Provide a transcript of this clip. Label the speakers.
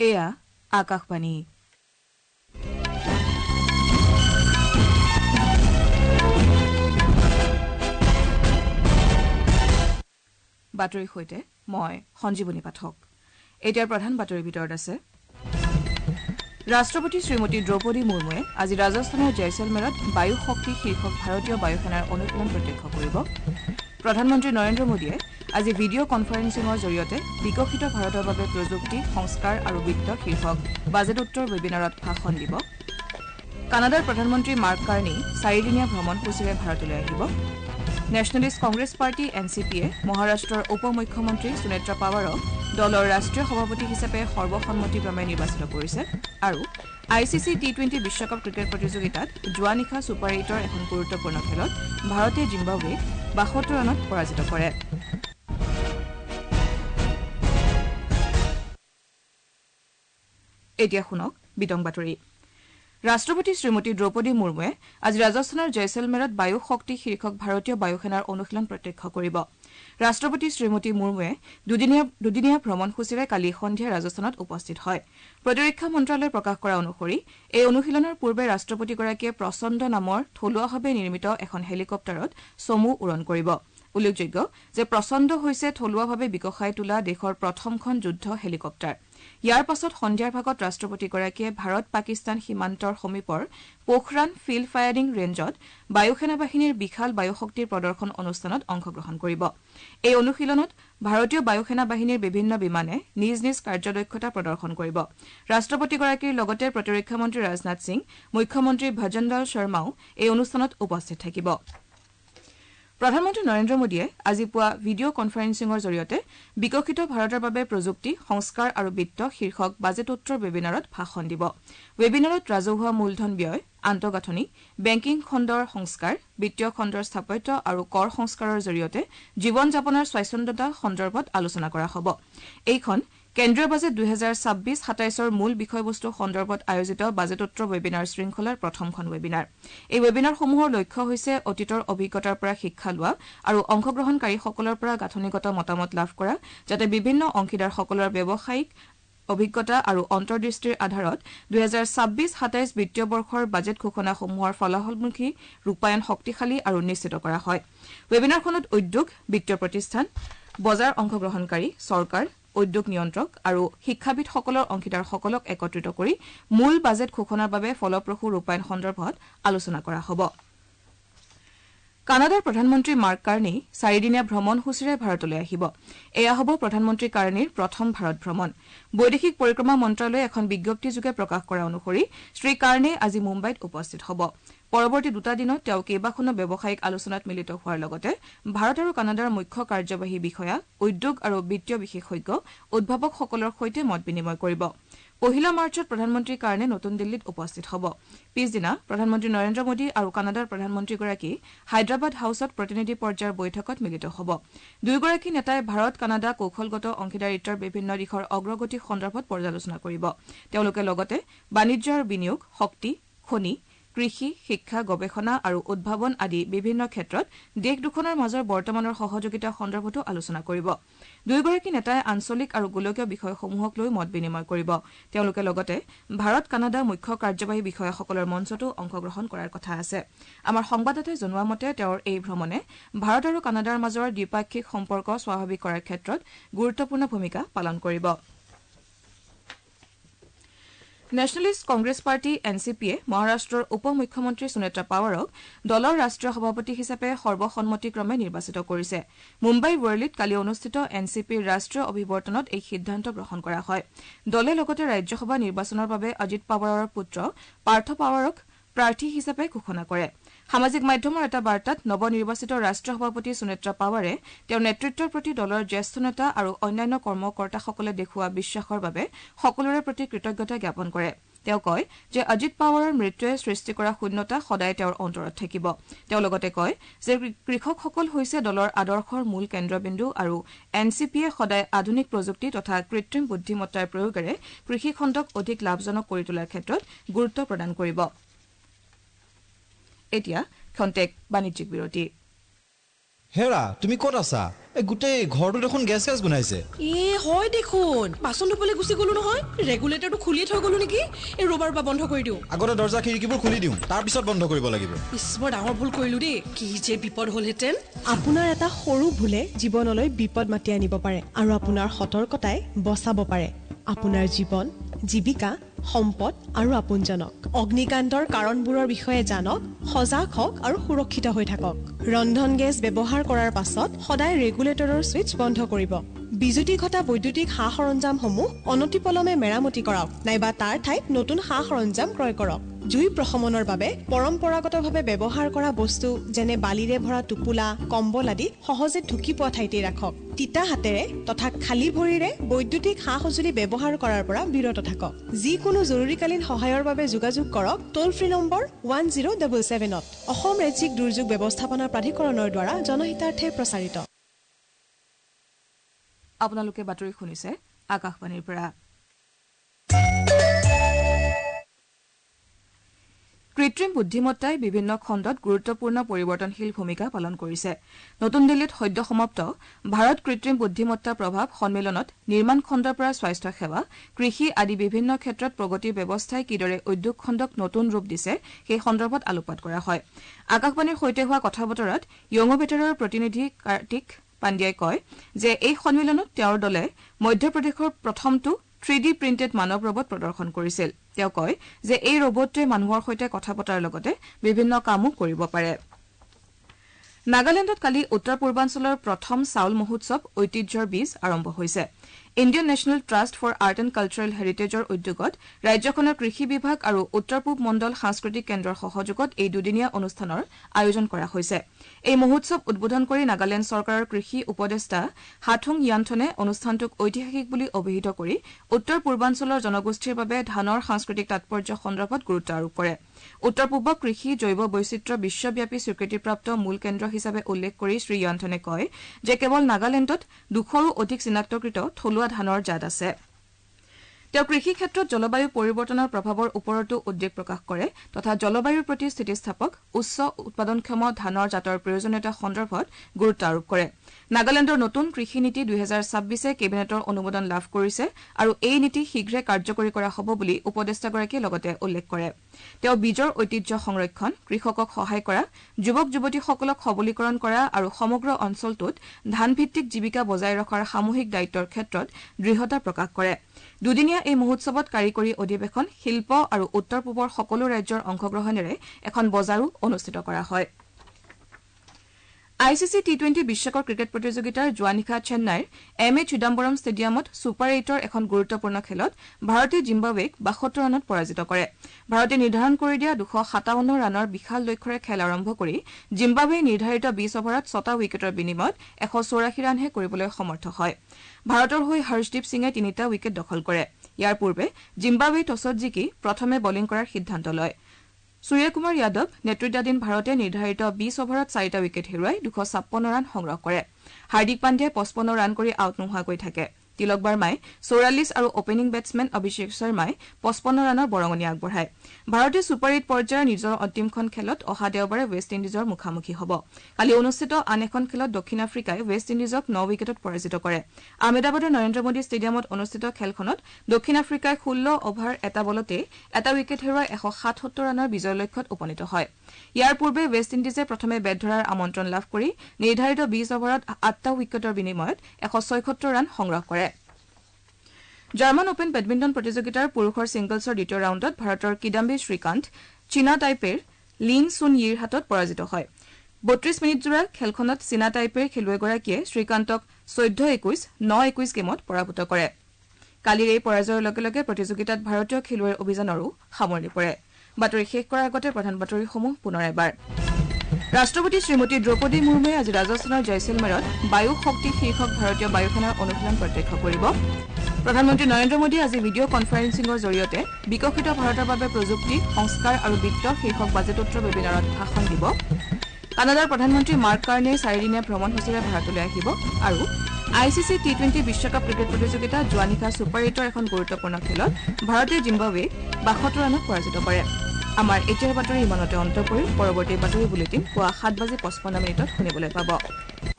Speaker 1: এয়া আকাশবাণী বাতৰিৰ সৈতে মই সঞ্জীৱনী পাঠক এতিয়াৰ প্ৰধান বাতৰিৰ ভিতৰত আছে ৰাষ্ট্ৰপতি শ্ৰীমতী দ্ৰৌপদী মুৰ্মুৱে আজি ৰাজস্থানৰ জয়ছলমেৰত বায়ু শক্তি শীৰ্ষক ভাৰতীয় বায়ুসেনাৰ অনুশীলন প্ৰত্যক্ষ কৰিব প্ৰধানমন্ত্ৰী নৰেন্দ্ৰ মোদীয়ে আজি ভিডিঅ' কনফাৰেন্সিঙৰ জৰিয়তে বিকশিত ভাৰতৰ বাবে প্ৰযুক্তি সংস্কাৰ আৰু বিত্ত শীৰ্ষক বাজেটোত্তৰ ৱেবিনাৰত ভাষণ দিব কানাডাৰ প্ৰধানমন্ত্ৰী মাৰ্ক কাৰ্নি 4দিনীয়া ভ্ৰমণসূচীৰে ভাৰতলৈ আহিব নেশ্যনেলিষ্ট কংগ্ৰেছ পাৰ্টি এনচিপিয়ে মহাৰাষ্ট্ৰৰ উপ মুখ্যমন্ত্ৰী সুনেত্ৰা পাৱাৰক দলৰ ৰাষ্ট্ৰীয় সভাপতি হিচাপে সৰ্বসন্মতিক্ৰমে নিৰ্বাচিত কৰিছে আৰু আইচিচি টি20 বিশ্বকাপ ক্ৰিকেট প্ৰতিযোগিতাত যোৱা নিশা ছুপাৰ 8ৰ এখন গুৰুত্বপূৰ্ণ খেলত ভাৰতে জিম্বাবৱেক 62 ৰানত পৰাজিত কৰে এতিয়া শুনক বিতং বাতৰি ৰাষ্ট্ৰপতি শ্ৰীমতী দ্ৰৌপদী মুৰ্মুৱে আজি ৰাজস্থানৰ জয়ছলমেৰত বায়ু শক্তি শীৰ্ষক ভাৰতীয় বায়ুসেনাৰ অনুশীলন প্ৰত্যক্ষ কৰিব ৰাষ্ট্ৰপতি শ্ৰীমতী মুৰ্মুৱে দুদিনীয়া ভ্ৰমণসূচীৰে কালি সন্ধিয়া ৰাজস্থানত উপস্থিত হয় প্ৰতিৰক্ষা মন্ত্ৰালয়ে প্ৰকাশ কৰা অনুসৰি এই অনুশীলনৰ পূৰ্বে ৰাষ্ট্ৰপতিগৰাকীয়ে প্ৰচণ্ড নামৰ থলুৱাভাৱে নিৰ্মিত এখন হেলিকপ্টাৰত চমু উৰণ কৰিব উল্লেখযোগ্য যে প্ৰচণ্ড হৈছে থলুৱাভাৱে বিকশাই তোলা দেশৰ প্ৰথমখন যুদ্ধ হেলিকপ্টাৰ ইয়াৰ পাছত সন্ধিয়াৰ ভাগত ৰাষ্ট্ৰপতিগৰাকীয়ে ভাৰত পাকিস্তান সীমান্তৰ সমীপৰ পোখৰাণ ফিল্ড ফায়াৰিং ৰেঞ্জত বায়ুসেনা বাহিনীৰ বিশাল বায়ুশক্তিৰ প্ৰদৰ্শন অনুষ্ঠানত অংশগ্ৰহণ কৰিব এই অনুশীলনত ভাৰতীয় বায়ুসেনা বাহিনীৰ বিভিন্ন বিমানে নিজ নিজ কাৰ্যদক্ষতা প্ৰদৰ্শন কৰিব ৰাষ্ট্ৰপতিগৰাকীৰ লগতে প্ৰতিৰক্ষা মন্ত্ৰী ৰাজনাথ সিং মুখ্যমন্ত্ৰী ভজনলাল শৰ্মাও এই অনুষ্ঠানত উপস্থিত থাকিব প্ৰধানমন্ত্ৰী নৰেন্দ্ৰ মোদীয়ে আজি পুৱা ভিডিঅ' কনফাৰেন্সিঙৰ জৰিয়তে বিকশিত ভাৰতৰ বাবে প্ৰযুক্তি সংস্কাৰ আৰু বিত্ত শীৰ্ষক বাজেটোত্তৰ ৱেবিনাৰত ভাষণ দিব ৱেবিনাৰত ৰাজহুৱা মূলধন ব্যয় আন্তঃগাঁথনি বেংকিং খণ্ডৰ সংস্কাৰ বিত্তীয় খণ্ডৰ স্থাপত্য আৰু কৰ সংস্কাৰৰ জৰিয়তে জীৱন যাপনৰ স্বাচ্ছন্দ্যতা সন্দৰ্ভত আলোচনা কৰা হ'ব এইখন কেন্দ্ৰীয় বাজেট 2026-27ৰ মূল বিষয়বস্তু সন্দৰ্ভত আয়োজিত বাজেটোত্তৰ ৱেবিনাৰ শৃংখলাৰ প্ৰথমখন ৱেবিনাৰ এই ৱেবিনাৰসমূহৰ লক্ষ্য হৈছে অতীতৰ অভিজ্ঞতাৰ পৰা শিক্ষা লোৱা আৰু অংশগ্ৰহণকাৰীসকলৰ পৰা গাঁথনিগত মতামত লাভ কৰা যাতে বিভিন্ন অংশীদাৰসকলৰ ব্যৱসায়িক অভিজ্ঞতা আৰু অন্তৰ্দৃষ্টিৰ আধাৰত 2026-27 বিত্তীয় বৰ্ষৰ বাজেট ঘোষণাসমূহৰ ফলাফলমুখী ৰূপায়ণ শক্তিশালী আৰু নিশ্চিত কৰা হয় ৱেবিনাৰখনত উদ্যোগ বিত্তীয় প্ৰতিষ্ঠান বজাৰ অংশগ্ৰহণকাৰী চৰকাৰ উদ্যোগ নিয়ন্ত্ৰক আৰু শিক্ষাবিদসকলৰ অংশীদাৰসকলক একত্ৰিত কৰি মূল বাজেট ঘোষণাৰ বাবে ফলপ্ৰসূ ৰূপায়ণ সন্দৰ্ভত আলোচনা কৰা হ'ব কানাডাৰ প্ৰধানমন্ত্ৰী মাৰ্ক কাৰ্নি 4দিনীয়া ভ্ৰমণসূচীৰে ভাৰতলৈ আহিব এয়া হ'ব প্ৰধানমন্ত্ৰী কাৰ্নিৰ প্ৰথম ভাৰত ভ্ৰমণ বৈদেশিক পৰিক্ৰমা মন্ত্ৰালয়ে এখন বিজ্ঞপ্তিযোগে প্ৰকাশ কৰা অনুসৰি শ্ৰী কাৰ্নি আজি মুম্বাইত উপস্থিত হ'ব পৰৱৰ্তী দুটা দিনত তেওঁ কেইবাখনো ব্যৱসায়িক আলোচনাত মিলিত হোৱাৰ লগতে ভাৰত আৰু কানাডাৰ মুখ্য কাৰ্যবাহী বিষয়া উদ্যোগ আৰু বিত্তীয় বিশেষজ্ঞ উদ্ভাৱকসকলৰ সৈতে মত বিনিময় কৰিব 1 মাৰ্চত প্ৰধানমন্ত্ৰী কাৰ্নে নতুন দিল্লীত উপস্থিত হ'ব পিছদিনা প্ৰধানমন্ত্ৰী নৰেন্দ্ৰ মোদী আৰু কানাডাৰ প্ৰধানমন্ত্ৰীগৰাকী হায়দৰাবাদ হাউচত প্ৰতিনিধি পৰ্যায়ৰ বৈঠকত মিলিত হ'ব দুয়োগৰাকী নেতাই ভাৰত কানাডা কৌশলগত অংশীদাৰিত্বৰ বিভিন্ন দিশৰ অগ্ৰগতি সন্দৰ্ভত পৰ্যালোচনা কৰিব তেওঁলোকে লগতে বাণিজ্য আৰু বিনিয়োগ শক্তি খনি কৃষি শিক্ষা গৱেষণা আৰু উদ্ভাৱন আদি বিভিন্ন ক্ষেত্ৰত দেশ দুখনৰ মাজৰ বৰ্তমানৰ সহযোগিতা সন্দৰ্ভতো আলোচনা কৰিব দুয়োগৰাকী নেতাই আঞ্চলিক আৰু গোলকীয় বিষয়সমূহক লৈ মত বিনিময় কৰিব তেওঁলোকে লগতে ভাৰত কানাডা মুখ্য কাৰ্যবাহী বিষয়াসকলৰ মঞ্চতো অংশগ্ৰহণ কৰাৰ কথা আছে আমাৰ সংবাদদাতাই জনোৱা মতে তেওঁৰ এই ভ্ৰমণে ভাৰত আৰু কানাডাৰ মাজৰ দ্বিপাক্ষিক সম্পৰ্ক স্বাভাৱিক কৰাৰ ক্ষেত্ৰত গুৰুত্বপূৰ্ণ ভূমিকা পালন কৰিব নেশ্যনেলিষ্ট কংগ্ৰেছ পাৰ্টি এনচিপিয়ে মহাৰাষ্ট্ৰৰ উপ মুখ্যমন্ত্ৰী সুনেত্ৰা পাৱাৰক দলৰ ৰাষ্ট্ৰীয় সভাপতি হিচাপে সৰ্বসন্মতিক্ৰমে নিৰ্বাচিত কৰিছে মুম্বাই ৱৰ্লিত কালি অনুষ্ঠিত এনচিপিৰ ৰাষ্ট্ৰীয় অভিৱৰ্তনত এই সিদ্ধান্ত গ্ৰহণ কৰা হয় দলে লগতে ৰাজ্যসভা নিৰ্বাচনৰ বাবে অজিত পাৱাৰৰ পুত্ৰ পাৰ্থ পাৱাৰক প্ৰাৰ্থী হিচাপে ঘোষণা কৰে সামাজিক মাধ্যমৰ এটা বাৰ্তাত নৱনিৰ্বাচিত ৰাষ্ট্ৰীয় সভাপতি সুনেত্ৰা পাৱাৰে তেওঁৰ নেতৃত্বৰ প্ৰতি দলৰ জ্যেষ্ঠ নেতা আৰু অন্যান্য কৰ্মকৰ্তাসকলে দেখুওৱা বিশ্বাসৰ বাবে সকলোৰে প্ৰতি কৃতজ্ঞতা জ্ঞাপন কৰে তেওঁ কয় যে অজিত পাৱাৰৰ মৃত্যুৱে সৃষ্টি কৰা শূন্যতা সদায় তেওঁৰ অন্তৰত থাকিব তেওঁ লগতে কয় যে কৃষকসকল হৈছে দলৰ আদৰ্শৰ মূল কেন্দ্ৰবিন্দু আৰু এনচিপিয়ে সদায় আধুনিক প্ৰযুক্তি তথা কৃত্ৰিম বুদ্ধিমত্তাৰ প্ৰয়োগেৰে কৃষি খণ্ডক অধিক লাভজনক কৰি তোলাৰ ক্ষেত্ৰত গুৰুত্ব প্ৰদান কৰিব এতিয়া খন্তেক বাণিজ্যিক বিৰতি
Speaker 2: হেৰা তুমি ক'ত আছা এই গোটেই ঘৰটো দেখোন গেছ গুনাইছে
Speaker 3: হয় দেখোন বাচন ধুবলৈ গুচি গলো নহয় ৰেগুলেটৰটো খুলিয়ে থৈ গলো নেকি এই ৰবাৰ বা বন্ধ কৰি দিওঁ
Speaker 2: আগতে দৰ্জা খিৰিকীবোৰ খুলি দিওঁ তাৰ পিছত বন্ধ কৰিব লাগিব
Speaker 3: বৰ ডাঙৰ ভুল কৰিলো দেই কি যে বিপদ হ'লহেঁতেন আপোনাৰ এটা সৰু ভুলে জীৱনলৈ বিপদ মাতি আনিব পাৰে আৰু আপোনাৰ সতৰ্কতাই বচাব পাৰে আপোনাৰ জীৱন জীৱিকা সম্পদ আৰু আপোনজনক অগ্নিকাণ্ডৰ কাৰণবোৰৰ বিষয়ে জানক সজাগ হওক আৰু সুৰক্ষিত হৈ থাকক ৰন্ধন গেছ ব্যৱহাৰ কৰাৰ পাছত সদায় ৰেগুলেটৰৰ ছুইচ বন্ধ কৰিব বিজুতি ঘটা বৈদ্যুতিক সা-সৰঞ্জামসমূহ অনতিপলমে মেৰামতি কৰক নাইবা তাৰ ঠাইত নতুন সা-সৰঞ্জাম ক্ৰয় কৰক জুই প্ৰশমনৰ বাবে পৰম্পৰাগতভাৱে ব্যৱহাৰ কৰা বস্তু যেনে বালিৰে ভৰা টোপোলা কম্বল আদি সহজে ঢুকি পোৱা ঠাইতে ৰাখক তিতা হাতেৰে তথা খালী ভৰিৰে বৈদ্যুতিক সা-সঁজুলি ব্যৱহাৰ কৰাৰ পৰা বিৰত থাকক যিকোনো জৰুৰীকালীন সহায়ৰ বাবে যোগাযোগ কৰক টোল ফ্ৰী নম্বৰ 1077ত অসম ৰাজ্যিক দুৰ্যোগ ব্যৱস্থাপনা প্ৰাধিকৰণৰ দ্বাৰা জনহিতাৰ্থে প্ৰচাৰিত
Speaker 1: আপোনালোকে বাতৰি শুনিছে আকাশবাণীৰ পৰা কৃত্ৰিম বুদ্ধিমত্তাই বিভিন্ন খণ্ডত গুৰুত্বপূৰ্ণ পৰিৱৰ্তনশীল ভূমিকা পালন কৰিছে নতুন দিল্লীত সদ্য সমাপ্ত ভাৰত কৃত্ৰিম বুদ্ধিমত্তাৰ প্ৰভাৱ সন্মিলনত নিৰ্মাণ খণ্ডৰ পৰা স্বাস্থ্য সেৱা কৃষি আদি বিভিন্ন ক্ষেত্ৰত প্ৰগতিৰ ব্যৱস্থাই কিদৰে উদ্যোগ খণ্ডক নতুন ৰূপ দিছে সেই সন্দৰ্ভত আলোকপাত কৰা হয় আকাশবাণীৰ সৈতে হোৱা কথা বতৰাত য়ঙো বেটাৰৰ প্ৰতিনিধি কাৰ্তিক পাণ্ডিয়াই কয় যে এই সন্মিলনত তেওঁৰ দলে মধ্যপ্ৰদেশৰ প্ৰথমটো 3D প্ৰিণ্টেড মানৱ ৰবট প্ৰদৰ্শন কৰিছিল তেওঁ কয় যে এই ৰবটটোৱে মানুহৰ সৈতে কথা পতাৰ লগতে বিভিন্ন কামো কৰিব পাৰে নাগালেণ্ডত কালি উত্তৰ পূৰ্বাঞ্চলৰ প্ৰথম চাউল মহোৎসৱ ঐতিহ্যৰ বীজ আৰম্ভ হৈছে Indian national trust for art and cultural হেৰিটেজৰ উদ্যোগত ৰাজ্যখনৰ কৃষি বিভাগ আৰু উত্তৰ পূব মণ্ডল সাংস্কৃতিক কেন্দ্ৰৰ সহযোগত এই দুদিনীয়া অনুষ্ঠানৰ আয়োজন কৰা হৈছে এই মহোৎসৱ উদ্বোধন কৰি নাগালেণ্ড চৰকাৰৰ কৃষি উপদেষ্টা হাথুং য়ানথনে অনুষ্ঠানটোক ঐতিহাসিক বুলি অভিহিত কৰি উত্তৰ পূৰ্বাঞ্চলৰ জনগোষ্ঠীৰ বাবে ধানৰ সাংস্কৃতিক তাৎপৰ্য সন্দৰ্ভত গুৰুত্ব আৰোপ কৰে উত্তৰ পূবক কৃষি জৈৱ বৈচিত্ৰ্য বিশ্বব্যাপী স্বীকৃতিপ্ৰাপ্ত মূল কেন্দ্ৰ হিচাপে উল্লেখ কৰি শ্ৰী য়ানথনে কয় যে কেৱল নাগালেণ্ডত 200ৰো অধিক চিনাক্তকৃত থলুৱা ধানৰ জাত আছে তেওঁ কৃষি ক্ষেত্ৰত জলবায়ু পৰিৱৰ্তনৰ প্ৰভাৱৰ ওপৰতো উদ্বেগ প্ৰকাশ কৰে তথা জলবায়ুৰ প্ৰতি স্থিতিস্থাপক উচ্চ উৎপাদনক্ষম ধানৰ জাতৰ প্ৰয়োজনীয়তা সন্দৰ্ভত গুৰুত্ব আৰোপ কৰে নাগালেণ্ডৰ নতুন কৃষি নীতি 2026 কেবিনেটৰ অনুমোদন লাভ কৰিছে আৰু এই নীতি শীঘ্ৰে কাৰ্যকৰী কৰা হ'ব বুলি উপদেষ্টাগৰাকীয়ে লগতে উল্লেখ কৰে তেওঁ বীজৰ ঐতিহ্য সংৰক্ষণ কৃষকক সহায় কৰা যুৱক যুৱতীসকলক সবলীকৰণ কৰা আৰু সমগ্ৰ অঞ্চলটোত ধানভিত্তিক জীৱিকা বজাই ৰখাৰ সামূহিক দায়িত্বৰ ক্ষেত্ৰত দৃঢ়তা প্ৰকাশ কৰে দুদিনীয়া এই মহোৎসৱত কাৰিকৰী অধিৱেশন শিল্প আৰু উত্তৰ পূবৰ সকলো ৰাজ্যৰ অংশগ্ৰহণেৰে এখন বজাৰো অনুষ্ঠিত কৰা হয় আইচিচি টি20 বিশ্বকাপ ক্ৰিকেট প্ৰতিযোগিতাৰ যোৱা নিশা চেন্নাইৰ এম এ চিদাম্বৰম ষ্টেডিয়ামত ছুপাৰ 8ৰ এখন গুৰুত্বপূৰ্ণ খেলত ভাৰতে জিম্বাবৱেক 72 ৰানত পৰাজিত কৰে ভাৰতে নিৰ্ধাৰণ কৰি দিয়া 257 ৰানৰ বিশাল লক্ষ্যৰে খেল আৰম্ভ কৰি জিম্বাবৱে নিৰ্ধাৰিত 20 অভাৰত 6টা উইকেটৰ বিনিময়ত 184 ৰানহে কৰিবলৈ সমৰ্থ হয় ভাৰতৰ হৈ হৰ্ষদীপ সিঙে 3টা উইকেট দখল কৰে ইয়াৰ পূৰ্বে জিম্বাবৱে টছত জিকি প্ৰথমে বলিং কৰাৰ সিদ্ধান্ত লয় সূৰ্যকুমাৰ যাদৱ নেতৃত্বাধীন ভাৰতে নিৰ্ধাৰিত 20 অভাৰত 4টা উইকেট হেৰুৱাই 256 ৰান সংগ্ৰহ কৰে হাৰ্দিক পাণ্ডিয়াই 55 ৰান কৰি আউট নোহোৱাকৈ থাকে তিলক বাৰ্মাই 44 আৰু অপেনিং বেটছমেন অভিষেক শৰ্মাই 55 ৰানৰ বৰঙণি আগবঢ়ায় ভাৰতে ছুপাৰ 8 পৰ্যায়ৰ নিজৰ অন্তিমখন খেলত অহা দেওবাৰে ৱেষ্ট ইণ্ডিজৰ মুখামুখি হ'ব কালি অনুষ্ঠিত আন এখন খেলত দক্ষিণ আফ্ৰিকাই ৱেষ্ট ইণ্ডিজক 9 উইকেটত পৰাজিত কৰে আহমেদাবাদৰ নৰেন্দ্ৰ মোদী ষ্টেডিয়ামত অনুষ্ঠিত খেলখনত দক্ষিণ আফ্ৰিকাই 16 অভাৰ এটা বলতে এটা উইকেট হেৰুৱাই 177 ৰানৰ বিজয় লক্ষ্যত উপনীত হয় ইয়াৰ পূৰ্বে ৱেষ্ট ইণ্ডিজে প্ৰথমে বেট ধৰাৰ আমন্ত্ৰণ লাভ কৰি নিৰ্ধাৰিত 20 অভাৰত 8টা উইকেটৰ বিনিময়ত 176 ৰান সংগ্ৰহ কৰে জাৰ্মান ওপেন বেডমিণ্টন প্ৰতিযোগিতাৰ পুৰুষৰ ছিংগলছৰ দ্বিতীয় ৰাউণ্ডত ভাৰতৰ কিদাম্বি শ্ৰীকান্ত চীনা টাইপেৰ লিন চুন ইৰ হাতত পৰাজিত হয় 32 মিনিটজোৰা খেলখনত চীনা টাইপেৰ খেলুৱৈগৰাকীয়ে শ্ৰীকান্তক 14-21 9-21 গেমত পৰাভূত কৰে কালিৰ এই পৰাজয়ৰ লগে লগে প্ৰতিযোগিতাত ভাৰতীয় খেলুৱৈৰ অভিযানৰো সামৰণি পৰে বাতৰি শেষ কৰাৰ আগতে প্ৰধান বাতৰিসমূহ পুনৰ এবাৰ ৰাষ্ট্ৰপতি শ্ৰীমতী দ্ৰৌপদী মুৰ্মুৱে আজি ৰাজস্থানৰ জয়ছেলমেৰত বায়ু শক্তি শীৰ্ষক ভাৰতীয় বায়ুসেনাৰ অনুশীলন প্ৰত্যক্ষ কৰিব প্ৰধানমন্ত্ৰী নৰেন্দ্ৰ মোদীয়ে আজি ভিডিঅ' কনফাৰেন্সিঙৰ জৰিয়তে বিকশিত ভাৰতৰ বাবে প্ৰযুক্তি সংস্কাৰ আৰু বিত্ত শীৰ্ষক বাজেটোত্তৰ ৱেবিনাৰত ভাষণ দিব কানাডাৰ প্ৰধানমন্ত্ৰী মাৰ্ক কাৰ্ণে 4দিনীয়া ভ্ৰমণসূচীৰে ভাৰতলৈ আহিব আৰু আইচিচি টি20 বিশ্বকাপ ক্ৰিকেট প্ৰতিযোগিতাত যোৱা নিশা ছুপাৰ 8ৰ এখন গুৰুত্বপূৰ্ণ খেলত ভাৰতে জিম্বাবৱেক 72 ৰানত পৰাজিত কৰে আমাৰ এতিয়াৰ বাতৰি ইমানতে অন্ত পৰিল পৰৱৰ্তী বাতৰি বুলেটিন পুৱা 7:55 শুনিবলৈ পাব